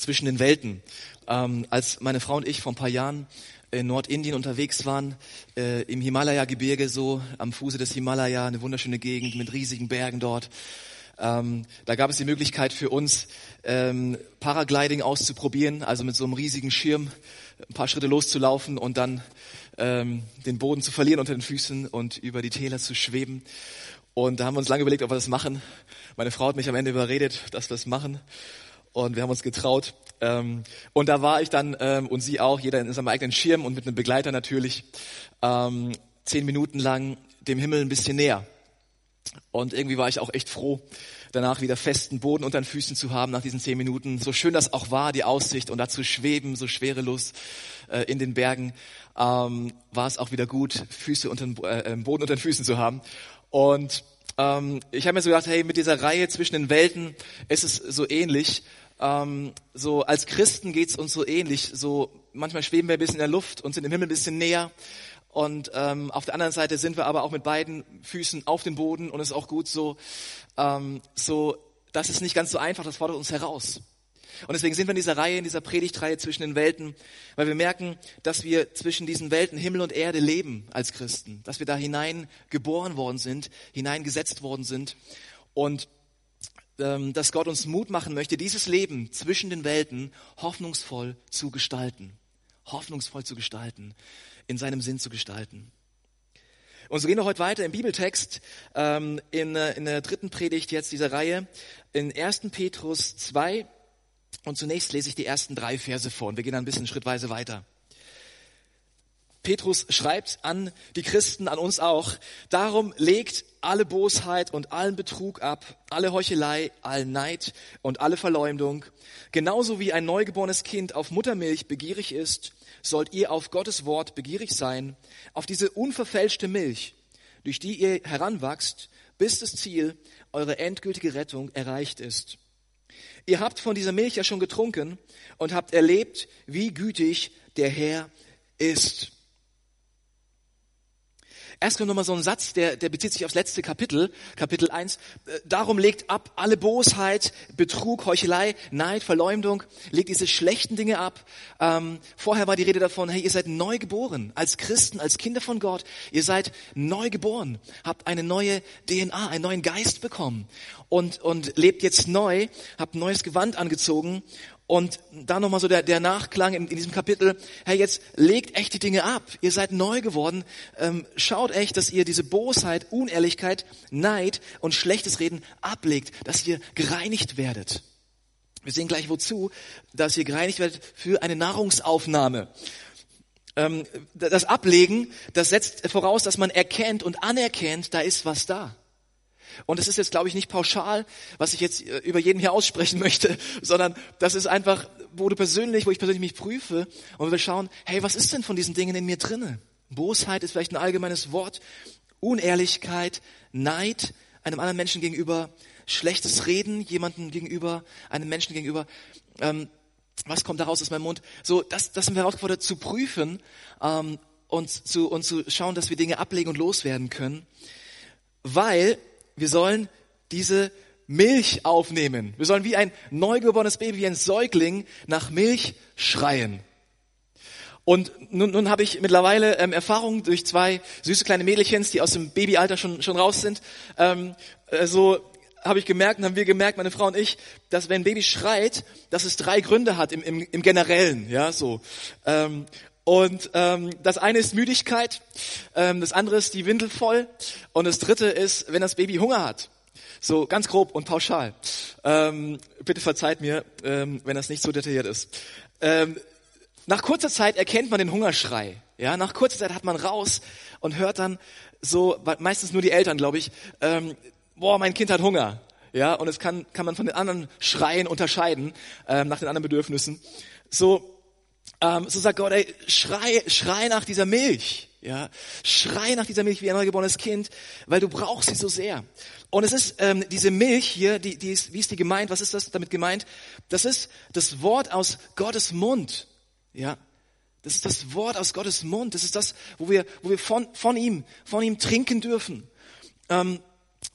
zwischen den Welten. Als meine Frau und ich vor ein paar Jahren in Nordindien unterwegs waren, im Himalaya-Gebirge, so am Fuße des Himalaya, eine wunderschöne Gegend mit riesigen Bergen dort. Da gab es die Möglichkeit für uns, Paragliding auszuprobieren, also mit so einem riesigen Schirm ein paar Schritte loszulaufen und dann den Boden zu verlieren unter den Füßen und über die Täler zu schweben. Und da haben wir uns lange überlegt, ob wir das machen. Meine Frau hat mich am Ende überredet, dass wir das machen. Und wir haben uns getraut. Und da war ich dann, und sie auch, jeder in seinem eigenen Schirm und mit einem Begleiter natürlich, 10 Minuten lang dem Himmel ein bisschen näher. Und irgendwie war ich auch echt froh, danach wieder festen Boden unter den Füßen zu haben nach diesen 10 Minuten. So schön das auch war, die Aussicht und da zu schweben, so schwerelos in den Bergen, war es auch wieder gut, Boden unter den Füßen zu haben. Und ich habe mir so gedacht, hey, mit dieser Reihe zwischen den Welten ist es so ähnlich. So als Christen geht's uns so ähnlich. So manchmal schweben wir ein bisschen in der Luft und sind im Himmel ein bisschen näher. Und auf der anderen Seite sind wir aber auch mit beiden Füßen auf dem Boden und es ist auch gut so. Das ist nicht ganz so einfach, das fordert uns heraus. Und deswegen sind wir in dieser Reihe, in dieser Predigtreihe zwischen den Welten, weil wir merken, dass wir zwischen diesen Welten Himmel und Erde leben als Christen, dass wir da hinein geboren worden sind, hineingesetzt worden sind und dass Gott uns Mut machen möchte, dieses Leben zwischen den Welten hoffnungsvoll zu gestalten, in seinem Sinn zu gestalten. Und so gehen wir heute weiter im Bibeltext, in der dritten Predigt jetzt dieser Reihe, in 1. Petrus 2. Und zunächst lese ich die ersten 3 Verse vor und wir gehen dann ein bisschen schrittweise weiter. Petrus schreibt an die Christen, an uns auch: Darum legt alle Bosheit und allen Betrug ab, alle Heuchelei, allen Neid und alle Verleumdung. Genauso wie ein neugeborenes Kind auf Muttermilch begierig ist, sollt ihr auf Gottes Wort begierig sein, auf diese unverfälschte Milch, durch die ihr heranwachst, bis das Ziel, eure endgültige Rettung, erreicht ist. Ihr habt von dieser Milch ja schon getrunken und habt erlebt, wie gütig der Herr ist. Erst kommt nochmal so ein Satz, der bezieht sich aufs letzte Kapitel, Kapitel 1. Darum legt ab alle Bosheit, Betrug, Heuchelei, Neid, Verleumdung, legt diese schlechten Dinge ab. Vorher war die Rede davon, hey, ihr seid neu geboren, als Christen, als Kinder von Gott. Ihr seid neu geboren, habt eine neue DNA, einen neuen Geist bekommen und lebt jetzt neu, habt ein neues Gewand angezogen. Und da nochmal so der Nachklang in diesem Kapitel, hey, jetzt legt echt die Dinge ab. Ihr seid neu geworden. Schaut echt, dass ihr diese Bosheit, Unehrlichkeit, Neid und schlechtes Reden ablegt, dass ihr gereinigt werdet. Wir sehen gleich wozu, dass ihr gereinigt werdet für eine Nahrungsaufnahme. Das Ablegen, das setzt voraus, dass man erkennt und anerkennt, da ist was da. Und das ist jetzt, glaube ich, nicht pauschal, was ich jetzt über jeden hier aussprechen möchte, sondern das ist einfach, wo ich persönlich mich prüfe und wir schauen, hey, was ist denn von diesen Dingen in mir drinne? Bosheit ist vielleicht ein allgemeines Wort, Unehrlichkeit, Neid einem anderen Menschen gegenüber, schlechtes Reden jemandem gegenüber, einem Menschen gegenüber. Was kommt daraus aus meinem Mund? So, das sind wir herausgefordert zu prüfen und zu schauen, dass wir Dinge ablegen und loswerden können, weil wir sollen diese Milch aufnehmen. Wir sollen wie ein neugeborenes Baby, wie ein Säugling nach Milch schreien. Und nun habe ich mittlerweile Erfahrung durch 2 süße kleine Mädelchens, die aus dem Babyalter schon raus sind. So habe ich gemerkt und haben wir gemerkt, meine Frau und ich, dass wenn ein Baby schreit, dass es 3 Gründe hat im Generellen. Ja, so. Und das eine ist Müdigkeit, das andere ist die Windel voll und das dritte ist, wenn das Baby Hunger hat. So ganz grob und pauschal. Bitte verzeiht mir, wenn das nicht so detailliert ist. Nach kurzer Zeit erkennt man den Hungerschrei. Ja, nach kurzer Zeit hat man raus und hört dann so, meistens nur die Eltern, glaube ich, mein Kind hat Hunger. Ja, und es kann man von den anderen Schreien unterscheiden, nach den anderen Bedürfnissen. So sagt Gott, ey, schrei nach dieser Milch, ja, schrei nach dieser Milch wie ein neugeborenes Kind, weil du brauchst sie so sehr. Und es ist diese Milch hier, die ist, wie ist die gemeint? Was ist das damit gemeint? Das ist das Wort aus Gottes Mund, ja. Das ist das Wort aus Gottes Mund. Das ist das, wo wir von ihm trinken dürfen.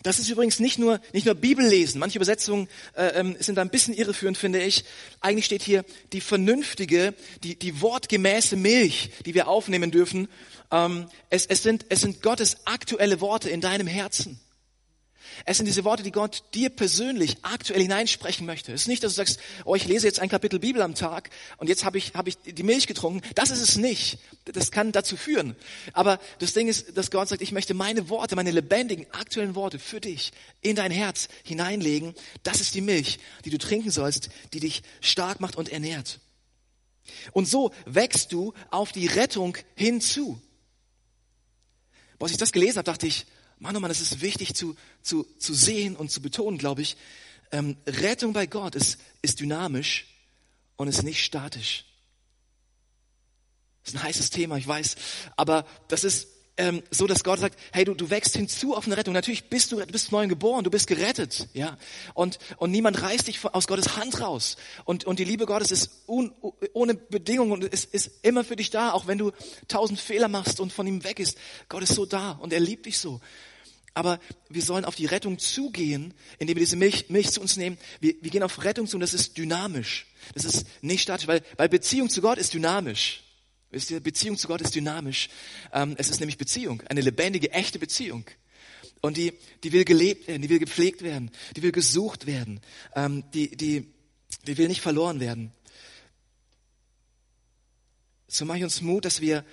Das ist übrigens nicht nur Bibellesen. Manche Übersetzungen sind da ein bisschen irreführend, finde ich. Eigentlich steht hier die vernünftige, die wortgemäße Milch, die wir aufnehmen dürfen. Es sind Gottes aktuelle Worte in deinem Herzen. Es sind diese Worte, die Gott dir persönlich aktuell hineinsprechen möchte. Es ist nicht, dass du sagst, oh, ich lese jetzt ein Kapitel Bibel am Tag und jetzt habe ich die Milch getrunken. Das ist es nicht. Das kann dazu führen. Aber das Ding ist, dass Gott sagt, ich möchte meine Worte, meine lebendigen, aktuellen Worte für dich in dein Herz hineinlegen. Das ist die Milch, die du trinken sollst, die dich stark macht und ernährt. Und so wächst du auf die Rettung hinzu. Als ich das gelesen habe, dachte ich, Mann, oh Mann, es ist wichtig zu sehen und zu betonen, glaube ich. Rettung bei Gott ist dynamisch und ist nicht statisch. Das ist ein heißes Thema, ich weiß. Aber das ist so, dass Gott sagt, hey, du wächst hinzu auf eine Rettung. Natürlich bist du neu geboren, du bist gerettet, ja. Und niemand reißt dich aus Gottes Hand raus. Und die Liebe Gottes ist ohne Bedingungen und ist immer für dich da, auch wenn du 1000 Fehler machst und von ihm weg ist. Gott ist so da und er liebt dich so. Aber wir sollen auf die Rettung zugehen, indem wir diese Milch zu uns nehmen. Wir gehen auf Rettung zu und das ist dynamisch. Das ist nicht statisch, weil Beziehung zu Gott ist dynamisch. Wisst ihr, Beziehung zu Gott ist dynamisch. Es ist nämlich Beziehung, eine lebendige, echte Beziehung. Und die will gelebt werden, die will gepflegt werden, die will gesucht werden, die will nicht verloren werden. So mache ich uns Mut, dass wir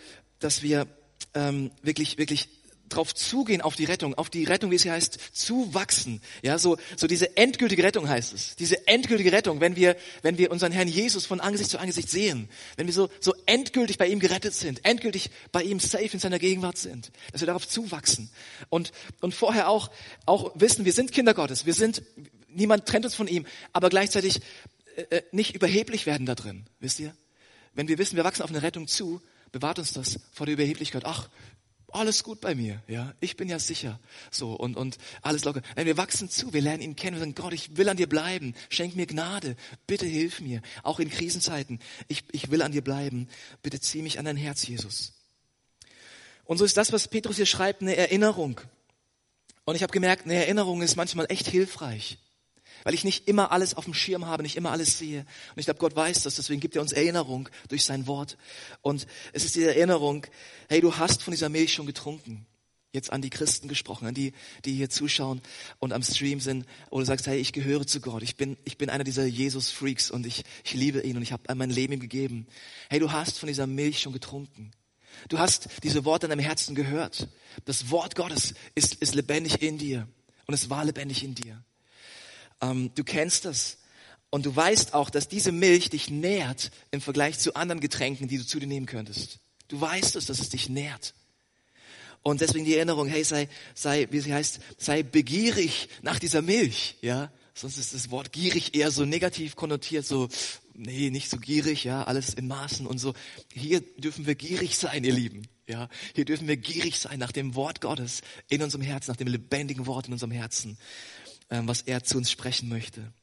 wirklich drauf zugehen, auf die Rettung, wie es hier heißt, zuwachsen. Ja, so diese endgültige Rettung heißt es. Diese endgültige Rettung, wenn wir unseren Herrn Jesus von Angesicht zu Angesicht sehen, wenn wir so endgültig bei ihm gerettet sind, endgültig bei ihm safe in seiner Gegenwart sind, dass wir darauf zuwachsen. Und vorher auch wissen, wir sind Kinder Gottes, niemand trennt uns von ihm, aber gleichzeitig nicht überheblich werden da drin, wisst ihr? Wenn wir wissen, wir wachsen auf eine Rettung zu, bewahrt uns das vor der Überheblichkeit. Ach, alles gut bei mir, ja, ich bin ja sicher, so und alles locker. Nein, wir wachsen zu, wir lernen ihn kennen, wir sagen, Gott, ich will an dir bleiben, schenk mir Gnade, bitte hilf mir, auch in Krisenzeiten, ich will an dir bleiben, bitte zieh mich an dein Herz, Jesus. Und so ist das, was Petrus hier schreibt, eine Erinnerung. Und ich habe gemerkt, eine Erinnerung ist manchmal echt hilfreich, weil ich nicht immer alles auf dem Schirm habe, nicht immer alles sehe. Und ich glaube, Gott weiß das, deswegen gibt er uns Erinnerung durch sein Wort. Und es ist die Erinnerung, hey, du hast von dieser Milch schon getrunken. Jetzt an die Christen gesprochen, an die hier zuschauen und am Stream sind, wo du sagst, hey, ich gehöre zu Gott. Ich bin einer dieser Jesus-Freaks und ich liebe ihn und ich habe mein Leben ihm gegeben. Hey, du hast von dieser Milch schon getrunken. Du hast diese Worte in deinem Herzen gehört. Das Wort Gottes ist lebendig in dir und es war lebendig in dir. Du kennst das und du weißt auch, dass diese Milch dich nährt im Vergleich zu anderen Getränken, die du zu dir nehmen könntest. Du weißt es, dass es dich nährt. Und deswegen die Erinnerung, hey, wie sie heißt, sei begierig nach dieser Milch, ja. Sonst ist das Wort gierig eher so negativ konnotiert, so, nee, nicht so gierig, ja, alles in Maßen und so. Hier dürfen wir gierig sein, ihr Lieben, ja. Hier dürfen wir gierig sein nach dem Wort Gottes in unserem Herzen, nach dem lebendigen Wort in unserem Herzen, was er zu uns sprechen möchte.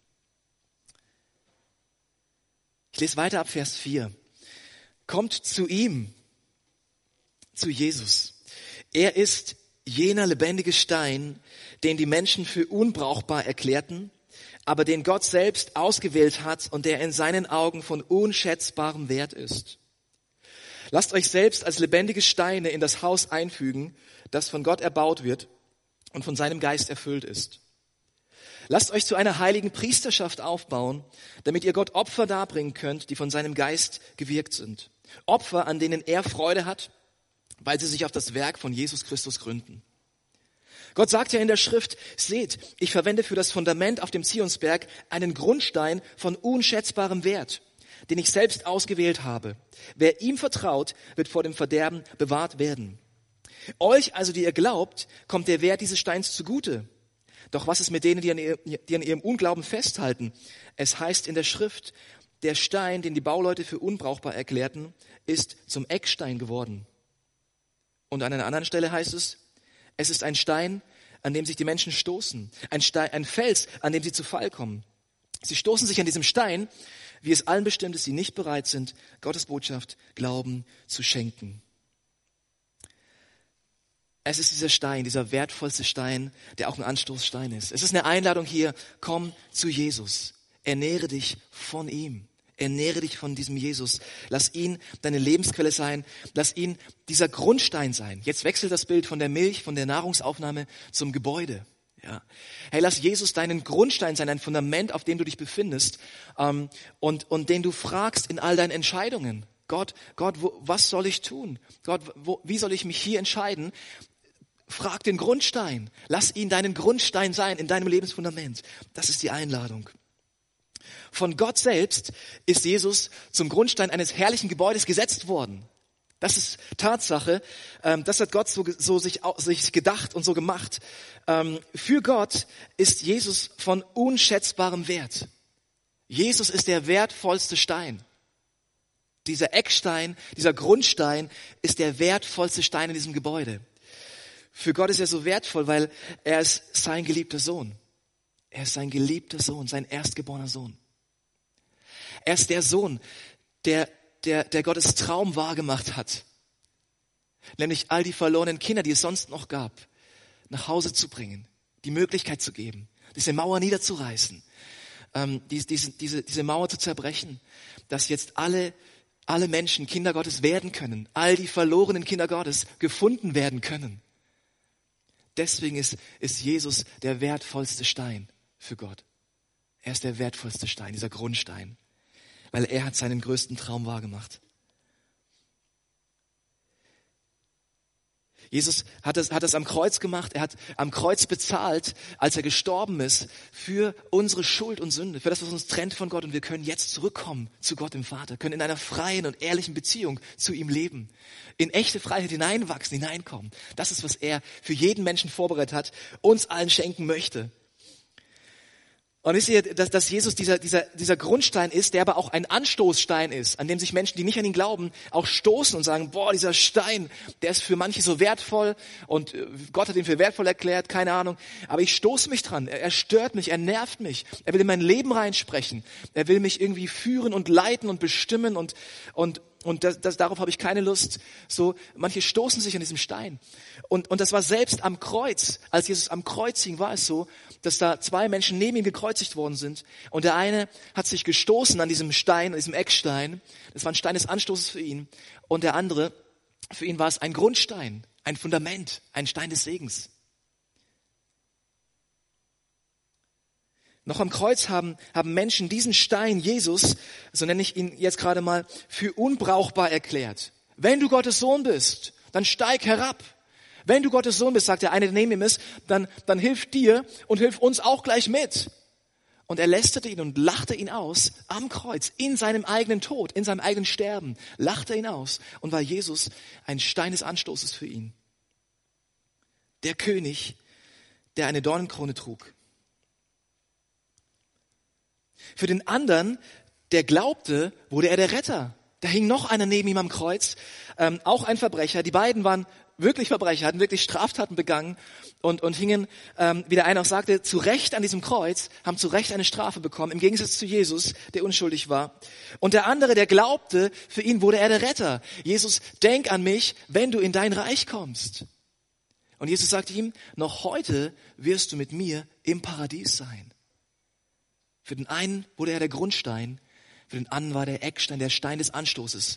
Ich lese weiter ab Vers 4. Kommt zu ihm, zu Jesus. Er ist jener lebendige Stein, den die Menschen für unbrauchbar erklärten, aber den Gott selbst ausgewählt hat und der in seinen Augen von unschätzbarem Wert ist. Lasst euch selbst als lebendige Steine in das Haus einfügen, das von Gott erbaut wird und von seinem Geist erfüllt ist. Lasst euch zu einer heiligen Priesterschaft aufbauen, damit ihr Gott Opfer darbringen könnt, die von seinem Geist gewirkt sind. Opfer, an denen er Freude hat, weil sie sich auf das Werk von Jesus Christus gründen. Gott sagt ja in der Schrift, seht, ich verwende für das Fundament auf dem Zionsberg einen Grundstein von unschätzbarem Wert, den ich selbst ausgewählt habe. Wer ihm vertraut, wird vor dem Verderben bewahrt werden. Euch also, die ihr glaubt, kommt der Wert dieses Steins zugute. Doch was ist mit denen, die an ihrem Unglauben festhalten? Es heißt in der Schrift, der Stein, den die Bauleute für unbrauchbar erklärten, ist zum Eckstein geworden. Und an einer anderen Stelle heißt es ist ein Stein, an dem sich die Menschen stoßen. Ein Fels, an dem sie zu Fall kommen. Sie stoßen sich an diesem Stein, wie es allen bestimmt ist, die nicht bereit sind, Gottes Botschaft Glauben zu schenken. Es ist dieser Stein, dieser wertvollste Stein, der auch ein Anstoßstein ist. Es ist eine Einladung hier, komm zu Jesus. Ernähre dich von ihm. Ernähre dich von diesem Jesus. Lass ihn deine Lebensquelle sein. Lass ihn dieser Grundstein sein. Jetzt wechselt das Bild von der Milch, von der Nahrungsaufnahme zum Gebäude. Ja. Hey, lass Jesus deinen Grundstein sein, ein Fundament, auf dem du dich befindest, und den du fragst in all deinen Entscheidungen. Gott, was soll ich tun? Gott, wie soll ich mich hier entscheiden? Frag den Grundstein. Lass ihn deinen Grundstein sein in deinem Lebensfundament. Das ist die Einladung. Von Gott selbst ist Jesus zum Grundstein eines herrlichen Gebäudes gesetzt worden. Das ist Tatsache. Das hat Gott so sich gedacht und so gemacht. Für Gott ist Jesus von unschätzbarem Wert. Jesus ist der wertvollste Stein. Dieser Eckstein, dieser Grundstein ist der wertvollste Stein in diesem Gebäude. Für Gott ist er so wertvoll, weil er ist sein geliebter Sohn. Er ist sein geliebter Sohn, sein erstgeborener Sohn. Er ist der Sohn, der Gottes Traum wahrgemacht hat. Nämlich all die verlorenen Kinder, die es sonst noch gab, nach Hause zu bringen, die Möglichkeit zu geben, diese Mauer niederzureißen, diese Mauer zu zerbrechen, dass jetzt alle Menschen Kinder Gottes werden können, all die verlorenen Kinder Gottes gefunden werden können. Deswegen ist Jesus der wertvollste Stein für Gott. Er ist der wertvollste Stein, dieser Grundstein, weil er hat seinen größten Traum wahrgemacht. Jesus hat das am Kreuz gemacht. Er hat am Kreuz bezahlt, als er gestorben ist, für unsere Schuld und Sünde, für das, was uns trennt von Gott. Und wir können jetzt zurückkommen zu Gott dem Vater, können in einer freien und ehrlichen Beziehung zu ihm leben, in echte Freiheit hineinwachsen, hineinkommen. Das ist, was er für jeden Menschen vorbereitet hat, uns allen schenken möchte. Und wisst ihr, dass Jesus dieser Grundstein ist, der aber auch ein Anstoßstein ist, an dem sich Menschen, die nicht an ihn glauben, auch stoßen und sagen, boah, dieser Stein, der ist für manche so wertvoll und Gott hat ihn für wertvoll erklärt, keine Ahnung, aber ich stoße mich dran, er stört mich, er nervt mich, er will in mein Leben reinsprechen, er will mich irgendwie führen und leiten und bestimmen und darauf habe ich keine Lust. So, manche stoßen sich an diesem Stein. Und das war selbst am Kreuz, als Jesus am Kreuz hing, war es so, dass da zwei Menschen neben ihm gekreuzigt worden sind. Und der eine hat sich gestoßen an diesem Stein, an diesem Eckstein. Das war ein Stein des Anstoßes für ihn. Und der andere, für ihn war es ein Grundstein, ein Fundament, ein Stein des Segens. Noch am Kreuz haben Menschen diesen Stein, Jesus, so nenne ich ihn jetzt gerade mal, für unbrauchbar erklärt. Wenn du Gottes Sohn bist, dann steig herab. Wenn du Gottes Sohn bist, sagt der eine, der neben ihm ist, dann hilf dir und hilf uns auch gleich mit. Und er lästerte ihn und lachte ihn aus am Kreuz, in seinem eigenen Tod, in seinem eigenen Sterben, lachte ihn aus und war Jesus ein Stein des Anstoßes für ihn. Der König, der eine Dornenkrone trug. Für den anderen, der glaubte, wurde er der Retter. Da hing noch einer neben ihm am Kreuz, auch ein Verbrecher. Die beiden waren wirklich Verbrecher, hatten wirklich Straftaten begangen und hingen, wie der eine auch sagte, zu Recht an diesem Kreuz, haben zu Recht eine Strafe bekommen, im Gegensatz zu Jesus, der unschuldig war. Und der andere, der glaubte, für ihn wurde er der Retter. Jesus, denk an mich, wenn du in dein Reich kommst. Und Jesus sagte ihm, noch heute wirst du mit mir im Paradies sein. Für den einen wurde er der Grundstein, für den anderen war der Eckstein, der Stein des Anstoßes.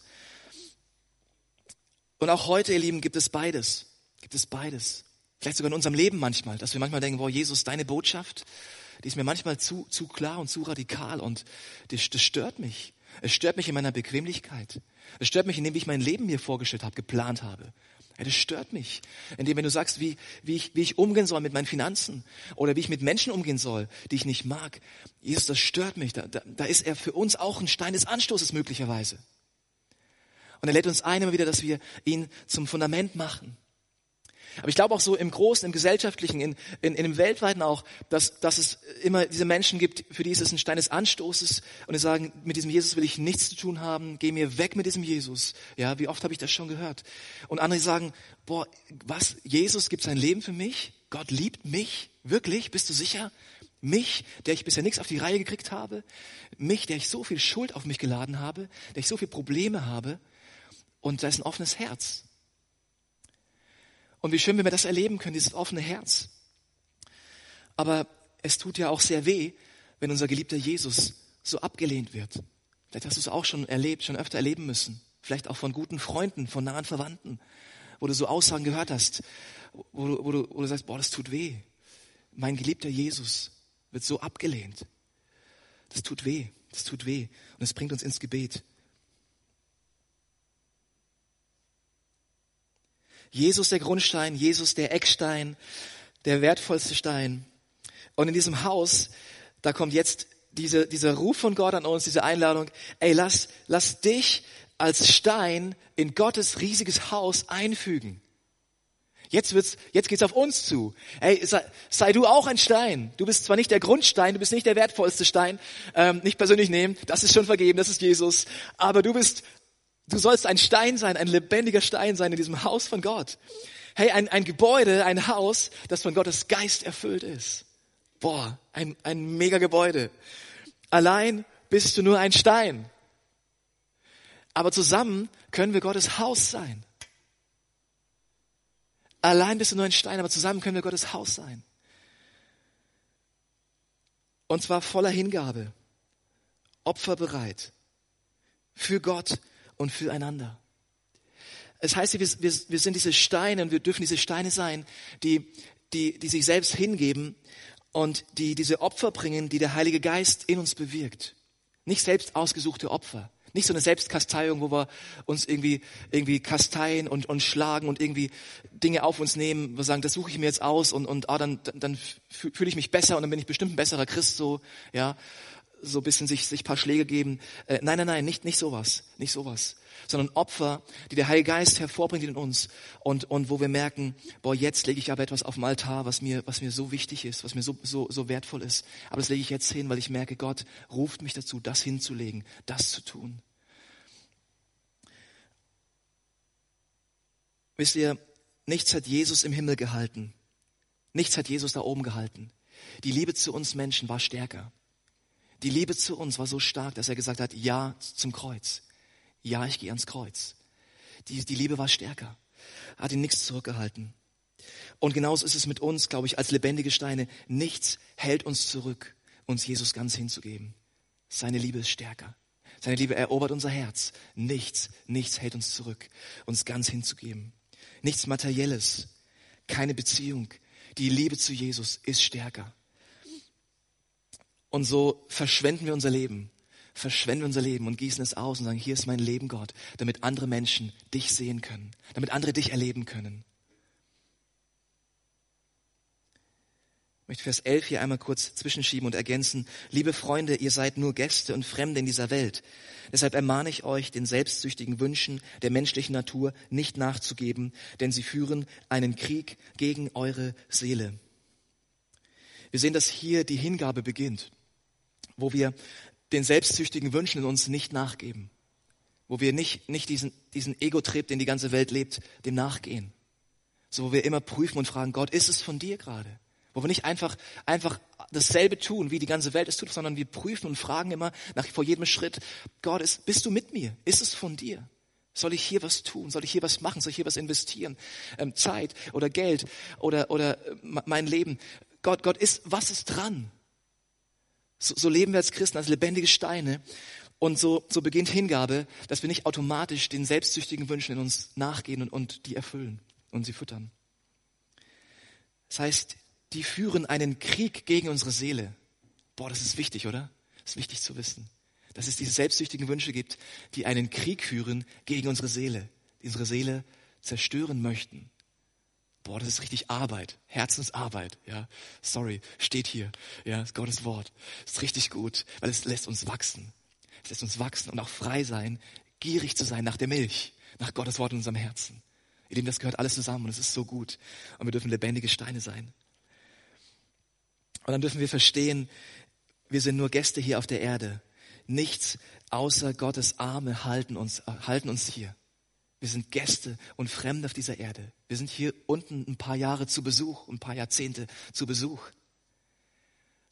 Und auch heute, ihr Lieben, gibt es beides. Gibt es beides. Vielleicht sogar in unserem Leben manchmal, dass wir manchmal denken, boah, Jesus, deine Botschaft, die ist mir manchmal zu klar und zu radikal und das stört mich. Es stört mich in meiner Bequemlichkeit. Es stört mich, indem ich mein Leben mir vorgestellt habe, geplant habe. Ja, das stört mich. Indem, wenn du sagst, wie ich umgehen soll mit meinen Finanzen oder wie ich mit Menschen umgehen soll, die ich nicht mag. Jesus, das stört mich. Da ist er für uns auch ein Stein des Anstoßes möglicherweise. Und er lädt uns ein immer wieder, dass wir ihn zum Fundament machen. Aber ich glaube auch so im Großen, im Gesellschaftlichen, in dem Weltweiten auch, dass es immer diese Menschen gibt, für die ist es ein Stein des Anstoßes und die sagen, mit diesem Jesus will ich nichts zu tun haben, geh mir weg mit diesem Jesus. Ja, wie oft habe ich das schon gehört? Und andere sagen, boah, was, Jesus gibt sein Leben für mich? Gott liebt mich? Wirklich? Bist du sicher? Mich, der ich bisher nichts auf die Reihe gekriegt habe? Mich, der ich so viel Schuld auf mich geladen habe? Der ich so viele Probleme habe? Und da ist ein offenes Herz. Und wie schön, wenn wir das erleben können, dieses offene Herz. Aber es tut ja auch sehr weh, wenn unser geliebter Jesus so abgelehnt wird. Vielleicht hast du es auch schon erlebt, schon öfter erleben müssen. Vielleicht auch von guten Freunden, von nahen Verwandten, wo du so Aussagen gehört hast, wo du sagst, boah, das tut weh. Mein geliebter Jesus wird so abgelehnt. Das tut weh, das tut weh. Und es bringt uns ins Gebet. Jesus der Grundstein, Jesus der Eckstein, der wertvollste Stein. Und in diesem Haus, da kommt jetzt dieser Ruf von Gott an uns, diese Einladung, ey, lass dich als Stein in Gottes riesiges Haus einfügen. Jetzt geht's auf uns zu. Ey, sei du auch ein Stein. Du bist zwar nicht der Grundstein, du bist nicht der wertvollste Stein, nicht persönlich nehmen, das ist schon vergeben, das ist Jesus, aber du sollst ein Stein sein, ein lebendiger Stein sein in diesem Haus von Gott. Hey, ein Gebäude, ein Haus, das von Gottes Geist erfüllt ist. Boah, ein mega Gebäude. Allein bist du nur ein Stein. Aber zusammen können wir Gottes Haus sein. Allein bist du nur ein Stein, aber zusammen können wir Gottes Haus sein. Und zwar voller Hingabe, opferbereit, für Gott und füreinander. Es heißt, wir sind diese Steine und wir dürfen diese Steine sein, die sich selbst hingeben und die diese Opfer bringen, die der Heilige Geist in uns bewirkt. Nicht selbst ausgesuchte Opfer. Nicht so eine Selbstkasteiung, wo wir uns irgendwie kasteien und schlagen und irgendwie Dinge auf uns nehmen. Wir sagen, das suche ich mir jetzt aus und dann fühle ich mich besser und dann bin ich bestimmt ein besserer Christ, so, ja. So ein bisschen sich ein paar Schläge geben. Nein, nicht sowas. Nicht sowas. Sondern Opfer, die der Heilige Geist hervorbringt in uns und wo wir merken, boah, jetzt lege ich aber etwas auf dem Altar, was mir so wichtig ist, was mir so wertvoll ist. Aber das lege ich jetzt hin, weil ich merke, Gott ruft mich dazu, das hinzulegen, das zu tun. Wisst ihr, nichts hat Jesus im Himmel gehalten. Nichts hat Jesus da oben gehalten. Die Liebe zu uns Menschen war stärker. Die Liebe zu uns war so stark, dass er gesagt hat, ja zum Kreuz. Ja, ich gehe ans Kreuz. Die Liebe war stärker. Hat ihn nichts zurückgehalten. Und genauso ist es mit uns, glaube ich, als lebendige Steine. Nichts hält uns zurück, uns Jesus ganz hinzugeben. Seine Liebe ist stärker. Seine Liebe erobert unser Herz. Nichts hält uns zurück, uns ganz hinzugeben. Nichts Materielles, keine Beziehung. Die Liebe zu Jesus ist stärker. Und so verschwenden wir unser Leben und gießen es aus und sagen, hier ist mein Leben, Gott, damit andere Menschen dich sehen können, damit andere dich erleben können. Ich möchte Vers 11 hier einmal kurz zwischenschieben und ergänzen. Liebe Freunde, ihr seid nur Gäste und Fremde in dieser Welt. Deshalb ermahne ich euch, den selbstsüchtigen Wünschen der menschlichen Natur nicht nachzugeben, denn sie führen einen Krieg gegen eure Seele. Wir sehen, dass hier die Hingabe beginnt, wo wir den selbstsüchtigen Wünschen in uns nicht nachgeben, wo wir nicht diesen Ego-Trip, den die ganze Welt lebt, dem nachgehen. So, wo wir immer prüfen und fragen, Gott, ist es von dir gerade? Wo wir nicht einfach dasselbe tun, wie die ganze Welt es tut, sondern wir prüfen und fragen immer vor jedem Schritt, Gott, bist du mit mir? Ist es von dir? Soll ich hier was tun? Soll ich hier was machen? Soll ich hier was investieren? Zeit oder Geld oder mein Leben? Gott, was ist dran? So leben wir als Christen, als lebendige Steine. Und so beginnt Hingabe, dass wir nicht automatisch den selbstsüchtigen Wünschen in uns nachgehen und die erfüllen und sie füttern. Das heißt, die führen einen Krieg gegen unsere Seele. Boah, das ist wichtig, oder? Das ist wichtig zu wissen. Dass es diese selbstsüchtigen Wünsche gibt, die einen Krieg führen gegen unsere Seele, die unsere Seele zerstören möchten. Boah, das ist richtig Arbeit, Herzensarbeit, ja. Sorry, steht hier, ja, ist Gottes Wort. Ist richtig gut, weil es lässt uns wachsen. Es lässt uns wachsen und auch frei sein, gierig zu sein nach der Milch, nach Gottes Wort in unserem Herzen. Ihr Lieben, das gehört alles zusammen und es ist so gut. Und wir dürfen lebendige Steine sein. Und dann dürfen wir verstehen, wir sind nur Gäste hier auf der Erde. Nichts außer Gottes Arme halten uns hier. Wir sind Gäste und Fremde auf dieser Erde. Wir sind hier unten ein paar Jahre zu Besuch, ein paar Jahrzehnte zu Besuch.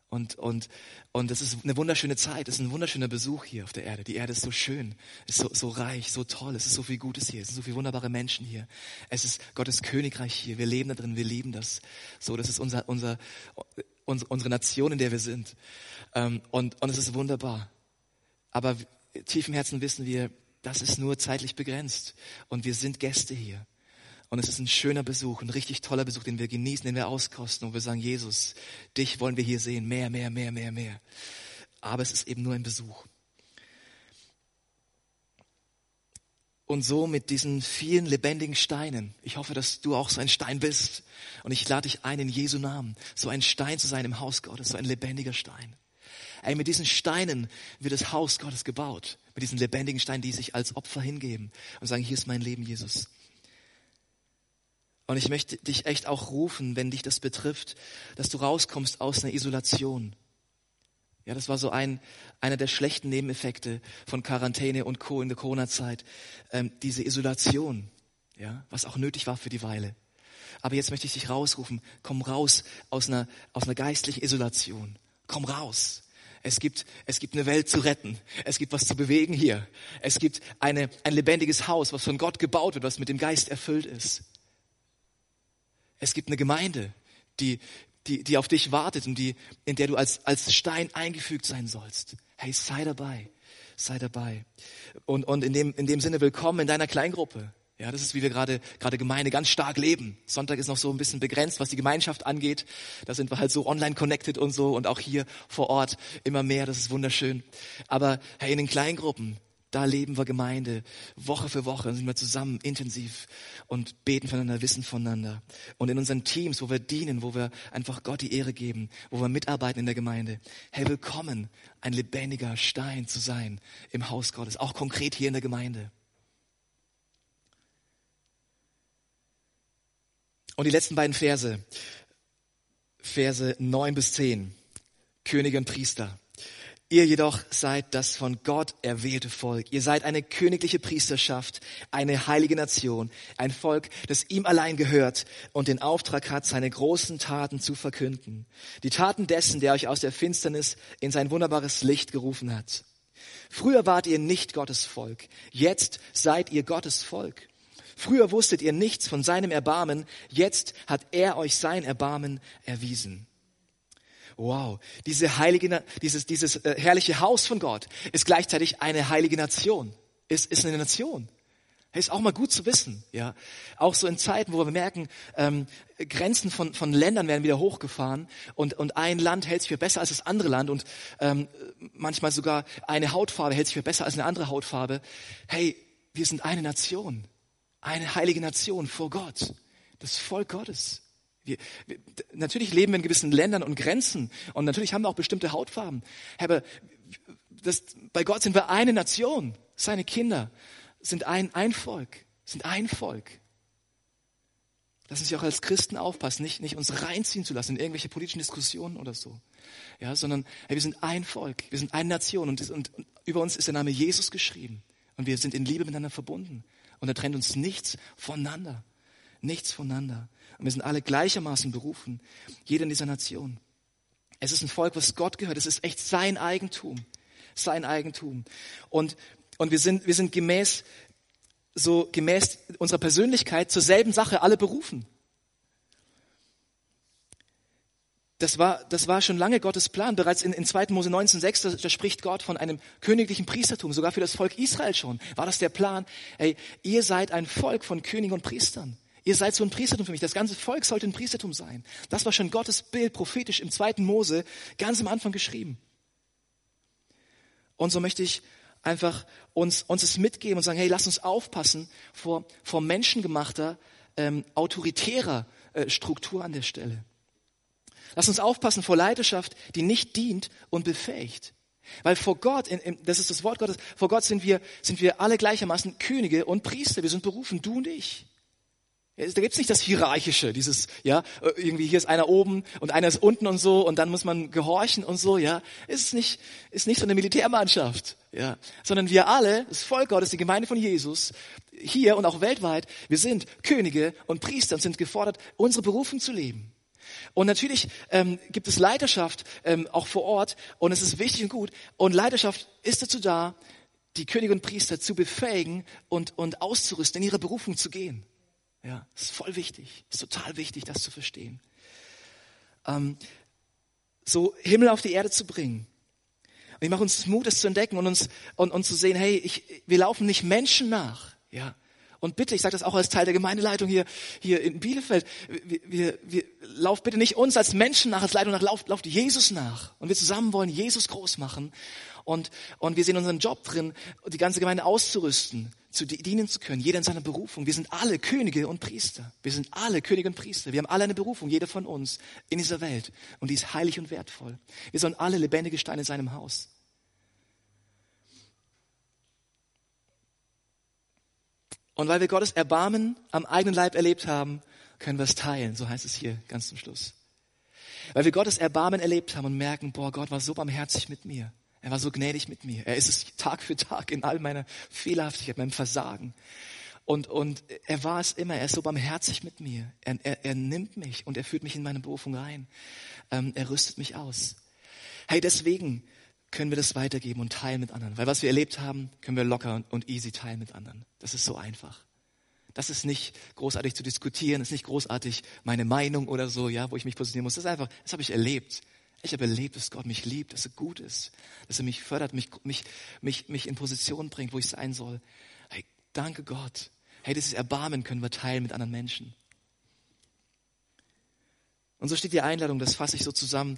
Und das ist eine wunderschöne Zeit, es ist ein wunderschöner Besuch hier auf der Erde. Die Erde ist so schön, ist so reich, so toll, es ist so viel Gutes hier, es sind so viele wunderbare Menschen hier. Es ist Gottes Königreich hier, wir leben da drin, wir lieben das. So, das ist unsere Nation, in der wir sind. Und es ist wunderbar. Aber tief im Herzen wissen wir, das ist nur zeitlich begrenzt. Und wir sind Gäste hier. Und es ist ein schöner Besuch, ein richtig toller Besuch, den wir genießen, den wir auskosten, wo wir sagen, Jesus, dich wollen wir hier sehen, mehr. Aber es ist eben nur ein Besuch. Und so mit diesen vielen lebendigen Steinen, ich hoffe, dass du auch so ein Stein bist. Und ich lade dich ein, in Jesu Namen, so ein Stein zu sein im Haus Gottes, so ein lebendiger Stein. Ey, mit diesen Steinen wird das Haus Gottes gebaut. Mit diesen lebendigen Steinen, die sich als Opfer hingeben und sagen, hier ist mein Leben, Jesus. Und ich möchte dich echt auch rufen, wenn dich das betrifft, dass du rauskommst aus einer Isolation. Ja, das war so einer der schlechten Nebeneffekte von Quarantäne und Co. in der Corona-Zeit. Diese Isolation, ja, was auch nötig war für die Weile. Aber jetzt möchte ich dich rausrufen, komm raus aus einer geistlichen Isolation. Komm raus. Es gibt eine Welt zu retten. Es gibt was zu bewegen hier. Es gibt ein lebendiges Haus, was von Gott gebaut wird, was mit dem Geist erfüllt ist. Es gibt eine Gemeinde, die auf dich wartet und in der du als Stein eingefügt sein sollst. Hey, sei dabei. Und in dem Sinne willkommen in deiner Kleingruppe. Ja, das ist, wie wir gerade Gemeinde ganz stark leben. Sonntag ist noch so ein bisschen begrenzt, was die Gemeinschaft angeht. Da sind wir halt so online connected und so und auch hier vor Ort immer mehr. Das ist wunderschön. Aber hey, in den Kleingruppen, da leben wir Gemeinde. Woche für Woche sind wir zusammen intensiv und beten voneinander, wissen voneinander. Und in unseren Teams, wo wir dienen, wo wir einfach Gott die Ehre geben, wo wir mitarbeiten in der Gemeinde. Hey, willkommen, ein lebendiger Stein zu sein im Haus Gottes, auch konkret hier in der Gemeinde. Und die letzten beiden Verse 9 bis 10, Könige und Priester. Ihr jedoch seid das von Gott erwählte Volk. Ihr seid eine königliche Priesterschaft, eine heilige Nation, ein Volk, das ihm allein gehört und den Auftrag hat, seine großen Taten zu verkünden. Die Taten dessen, der euch aus der Finsternis in sein wunderbares Licht gerufen hat. Früher wart ihr nicht Gottes Volk, jetzt seid ihr Gottes Volk. Früher wusstet ihr nichts von seinem Erbarmen, jetzt hat er euch sein Erbarmen erwiesen. Wow, dieses herrliche Haus von Gott ist gleichzeitig eine heilige Nation. Ist eine Nation. Ist auch mal gut zu wissen, ja. Auch so in Zeiten, wo wir merken, Grenzen von Ländern werden wieder hochgefahren und ein Land hält sich für besser als das andere Land und manchmal sogar eine Hautfarbe hält sich für besser als eine andere Hautfarbe. Hey, wir sind eine Nation, eine heilige Nation vor Gott, das Volk Gottes. Natürlich leben wir in gewissen Ländern und Grenzen und natürlich haben wir auch bestimmte Hautfarben. Aber bei Gott sind wir eine Nation. Seine Kinder sind ein Volk. Lass uns ja auch als Christen aufpassen, nicht uns reinziehen zu lassen in irgendwelche politischen Diskussionen oder so. Ja, sondern wir sind ein Volk, wir sind eine Nation und über uns ist der Name Jesus geschrieben. Und wir sind in Liebe miteinander verbunden. Und da trennt uns nichts voneinander. Nichts voneinander. Und wir sind alle gleichermaßen berufen. Jeder in dieser Nation. Es ist ein Volk, was Gott gehört. Es ist echt sein Eigentum. Sein Eigentum. Und wir sind gemäß unserer Persönlichkeit zur selben Sache alle berufen. Das war schon lange Gottes Plan. Bereits in 2. Mose 19,6, da spricht Gott von einem königlichen Priestertum. Sogar für das Volk Israel schon war das der Plan. Hey, ihr seid ein Volk von Königen und Priestern. Ihr seid so ein Priestertum für mich. Das ganze Volk sollte ein Priestertum sein. Das war schon Gottes Bild, prophetisch im 2. Mose, ganz am Anfang geschrieben. Und so möchte ich einfach uns es mitgeben und sagen, hey, lasst uns aufpassen vor menschengemachter, autoritärer Struktur an der Stelle. Lass uns aufpassen vor Leidenschaft, die nicht dient und befähigt. Weil vor Gott, das ist das Wort Gottes, vor Gott sind wir alle gleichermaßen Könige und Priester. Wir sind berufen, du und ich. Da gibt's nicht das Hierarchische, dieses, ja, irgendwie hier ist einer oben und einer ist unten und so und dann muss man gehorchen und so, ja. Ist nicht so eine Militärmannschaft, ja. Sondern wir alle, das Volk Gottes, die Gemeinde von Jesus, hier und auch weltweit, wir sind Könige und Priester und sind gefordert, unsere Berufung zu leben. Und natürlich gibt es Leiterschaft auch vor Ort und es ist wichtig und gut. Und Leiterschaft ist dazu da, die Könige und Priester zu befähigen und auszurüsten, in ihre Berufung zu gehen. Ja, das ist voll wichtig, ist total wichtig, das zu verstehen. So Himmel auf die Erde zu bringen. Und ich mache uns Mut, das zu entdecken und zu sehen, hey, wir laufen nicht Menschen nach. Ja. Und bitte, ich sage das auch als Teil der Gemeindeleitung hier in Bielefeld, wir lauft bitte nicht uns als Menschen nach, als Leitung nach, lauft Jesus nach. Und wir zusammen wollen Jesus groß machen. Und wir sehen unseren Job drin, die ganze Gemeinde auszurüsten, dienen zu können, jeder in seiner Berufung. Wir sind alle Könige und Priester. Wir sind alle Könige und Priester. Wir haben alle eine Berufung, jeder von uns in dieser Welt. Und die ist heilig und wertvoll. Wir sollen alle lebendige Steine in seinem Haus. Und weil wir Gottes Erbarmen am eigenen Leib erlebt haben, können wir es teilen. So heißt es hier ganz zum Schluss. Weil wir Gottes Erbarmen erlebt haben und merken, boah, Gott war so barmherzig mit mir. Er war so gnädig mit mir. Er ist es Tag für Tag in all meiner Fehlerhaftigkeit, meinem Versagen. Und er war es immer. Er ist so barmherzig mit mir. Er nimmt mich und er führt mich in meine Berufung rein. Er rüstet mich aus. Hey, deswegen können wir das weitergeben und teilen mit anderen. Weil was wir erlebt haben, können wir locker und easy teilen mit anderen. Das ist so einfach. Das ist nicht großartig zu diskutieren, das ist nicht großartig meine Meinung oder so, ja, wo ich mich positionieren muss. Das ist einfach, das habe ich erlebt. Ich habe erlebt, dass Gott mich liebt, dass er gut ist, dass er mich fördert, mich in Position bringt, wo ich sein soll. Hey, danke Gott. Hey, dieses Erbarmen können wir teilen mit anderen Menschen. Und so steht die Einladung, das fasse ich so zusammen.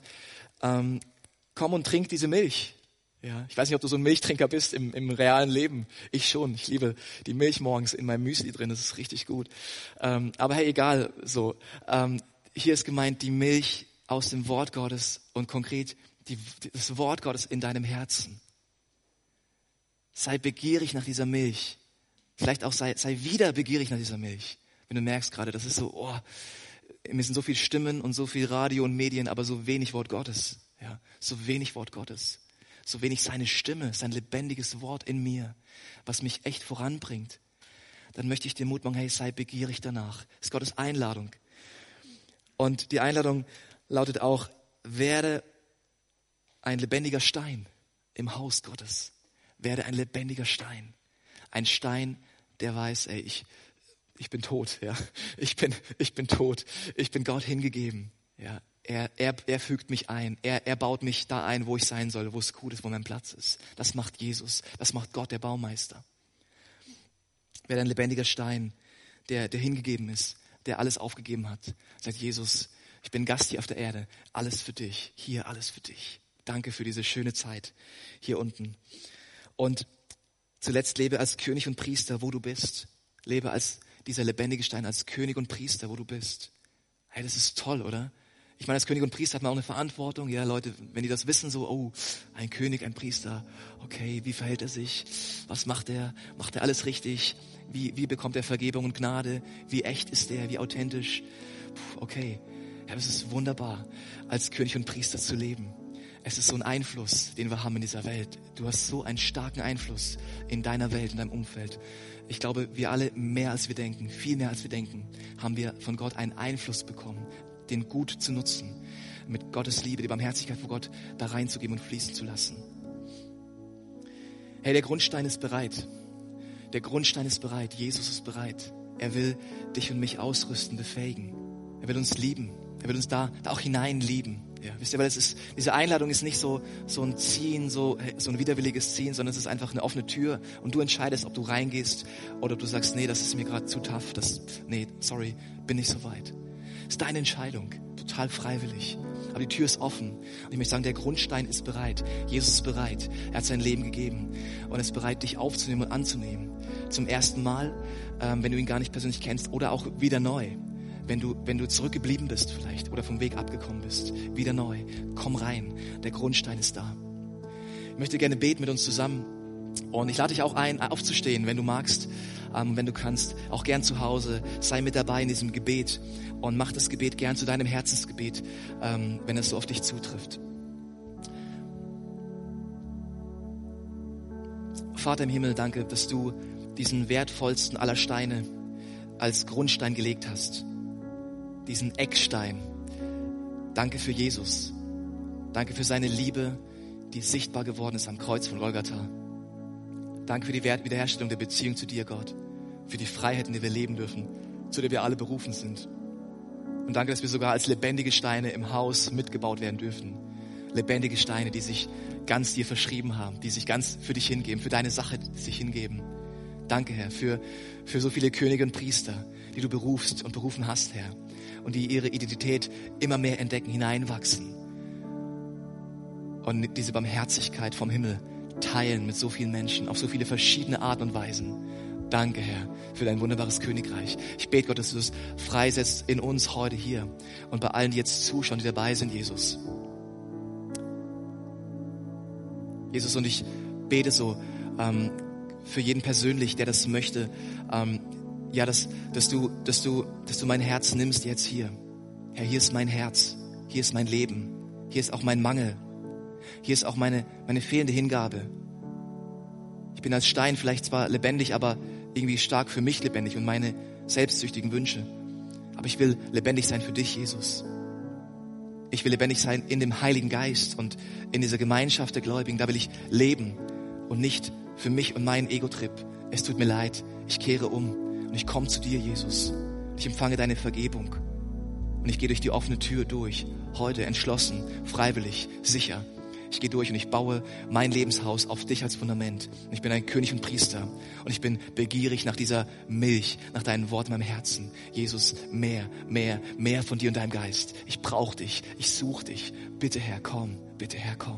Komm und trink diese Milch. Ja, ich weiß nicht, ob du so ein Milchtrinker bist im realen Leben. Ich schon. Ich liebe die Milch morgens in meinem Müsli drin. Das ist richtig gut. Aber hey, egal. So, hier ist gemeint die Milch aus dem Wort Gottes und konkret das Wort Gottes in deinem Herzen. Sei begierig nach dieser Milch. Vielleicht auch sei wieder begierig nach dieser Milch. Wenn du merkst gerade, das ist so, oh, mir sind so viele Stimmen und so viel Radio und Medien, aber so wenig Wort Gottes. Ja, so wenig Wort Gottes. So wenig seine Stimme, sein lebendiges Wort in mir, was mich echt voranbringt. Dann möchte ich dir Mut machen, hey, sei begierig danach. Das ist Gottes Einladung. Und die Einladung lautet auch, werde ein lebendiger Stein im Haus Gottes. Werde ein lebendiger Stein. Ein Stein, der weiß, ey, ich bin tot, ja. Ich bin tot. Ich bin Gott hingegeben, ja. Er fügt mich ein. Er baut mich da ein, wo ich sein soll, wo es gut ist, wo mein Platz ist. Das macht Jesus. Das macht Gott, der Baumeister. Werde ein lebendiger Stein, der hingegeben ist, der alles aufgegeben hat. Sagt Jesus, ich bin Gast hier auf der Erde. Alles für dich. Hier alles für dich. Danke für diese schöne Zeit hier unten. Und zuletzt lebe als König und Priester, wo du bist. Lebe als dieser lebendige Stein, als König und Priester, wo du bist. Hey, das ist toll, oder? Ich meine, als König und Priester hat man auch eine Verantwortung. Ja, Leute, wenn die das wissen, so, oh, ein König, ein Priester. Okay, wie verhält er sich? Was macht er? Macht er alles richtig? Wie bekommt er Vergebung und Gnade? Wie echt ist er? Wie authentisch? Okay, ja, es ist wunderbar, als König und Priester zu leben. Es ist so ein Einfluss, den wir haben in dieser Welt. Du hast so einen starken Einfluss in deiner Welt, in deinem Umfeld. Ich glaube, wir alle mehr als wir denken, viel mehr als wir denken, haben wir von Gott einen Einfluss bekommen, den gut zu nutzen, mit Gottes Liebe, die Barmherzigkeit vor Gott da reinzugeben und fließen zu lassen. Hey, der Grundstein ist bereit. Der Grundstein ist bereit. Jesus ist bereit. Er will dich und mich ausrüsten, befähigen. Er will uns lieben. Er will uns da auch hinein lieben. Ja, wisst ihr, weil diese Einladung ist nicht so ein Ziehen, so ein widerwilliges Ziehen, sondern es ist einfach eine offene Tür und du entscheidest, ob du reingehst oder ob du sagst, nee, das ist mir gerade zu tough, bin nicht so weit. Das ist deine Entscheidung, total freiwillig. Aber die Tür ist offen. Und ich möchte sagen, der Grundstein ist bereit. Jesus ist bereit. Er hat sein Leben gegeben und er ist bereit, dich aufzunehmen und anzunehmen. Zum ersten Mal, wenn du ihn gar nicht persönlich kennst oder auch wieder neu. Wenn du zurückgeblieben bist vielleicht oder vom Weg abgekommen bist, wieder neu. Komm rein. Der Grundstein ist da. Ich möchte gerne beten mit uns zusammen. Und ich lade dich auch ein, aufzustehen, wenn du magst, wenn du kannst, auch gern zu Hause, sei mit dabei in diesem Gebet und mach das Gebet gern zu deinem Herzensgebet, wenn es so auf dich zutrifft. Vater im Himmel, danke, dass du diesen wertvollsten aller Steine als Grundstein gelegt hast, diesen Eckstein, Danke für Jesus. Danke für seine Liebe, die sichtbar geworden ist am Kreuz von Golgatha. Danke für die Wiederherstellung der Beziehung zu dir, Gott. Für die Freiheit, in der wir leben dürfen, zu der wir alle berufen sind. Und danke, dass wir sogar als lebendige Steine im Haus mitgebaut werden dürfen. Lebendige Steine, die sich ganz dir verschrieben haben, die sich ganz für dich hingeben, für deine Sache sich hingeben. Danke, Herr, für so viele Könige und Priester, die du berufst und berufen hast, Herr. Und die ihre Identität immer mehr entdecken, hineinwachsen. Und diese Barmherzigkeit vom Himmel teilen mit so vielen Menschen, auf so viele verschiedene Arten und Weisen. Danke, Herr, für dein wunderbares Königreich. Ich bete, Gott, dass du es freisetzt in uns heute hier und bei allen, die jetzt zuschauen, die dabei sind, Jesus. Jesus, und ich bete so für jeden persönlich, der das möchte, dass du mein Herz nimmst jetzt hier. Herr, hier ist mein Herz, hier ist mein Leben, hier ist auch mein Mangel, hier ist auch meine fehlende Hingabe. Ich bin als Stein vielleicht zwar lebendig, aber irgendwie stark für mich lebendig und meine selbstsüchtigen Wünsche. Aber ich will lebendig sein für dich, Jesus. Ich will lebendig sein in dem Heiligen Geist und in dieser Gemeinschaft der Gläubigen. Da will ich leben und nicht für mich und meinen Ego-Trip. Es tut mir leid, ich kehre um und ich komme zu dir, Jesus. Ich empfange deine Vergebung und ich gehe durch die offene Tür durch. Heute entschlossen, freiwillig, sicher. Ich gehe durch und ich baue mein Lebenshaus auf dich als Fundament. Und ich bin ein König und Priester. Und ich bin begierig nach dieser Milch, nach deinen Worten in meinem Herzen. Jesus, mehr von dir und deinem Geist. Ich brauche dich, ich suche dich. Bitte Herr, komm, bitte Herr, komm.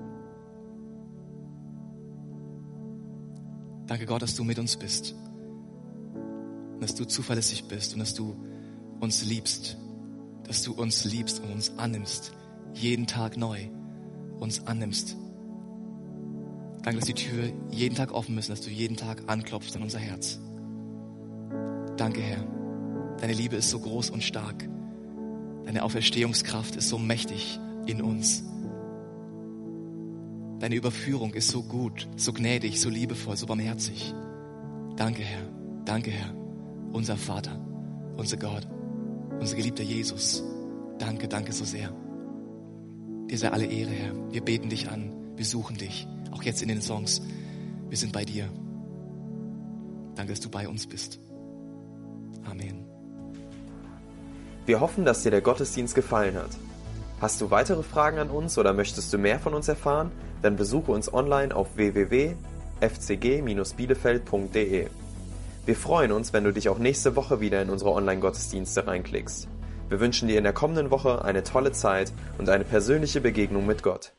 Danke Gott, dass du mit uns bist. Und dass du zuverlässig bist und dass du uns liebst. Dass du uns liebst und uns annimmst. Jeden Tag neu. Uns annimmst. Danke, dass die Tür jeden Tag offen ist, dass du jeden Tag anklopfst an unser Herz. Danke, Herr. Deine Liebe ist so groß und stark. Deine Auferstehungskraft ist so mächtig in uns. Deine Überführung ist so gut, so gnädig, so liebevoll, so barmherzig. Danke, Herr. Danke, Herr. Unser Vater, unser Gott, unser geliebter Jesus. Danke, danke so sehr. Dir sei alle Ehre, Herr. Wir beten dich an. Wir suchen dich. Auch jetzt in den Songs. Wir sind bei dir. Danke, dass du bei uns bist. Amen. Wir hoffen, dass dir der Gottesdienst gefallen hat. Hast du weitere Fragen an uns oder möchtest du mehr von uns erfahren? Dann besuche uns online auf www.fcg-bielefeld.de. Wir freuen uns, wenn du dich auch nächste Woche wieder in unsere Online-Gottesdienste reinklickst. Wir wünschen dir in der kommenden Woche eine tolle Zeit und eine persönliche Begegnung mit Gott.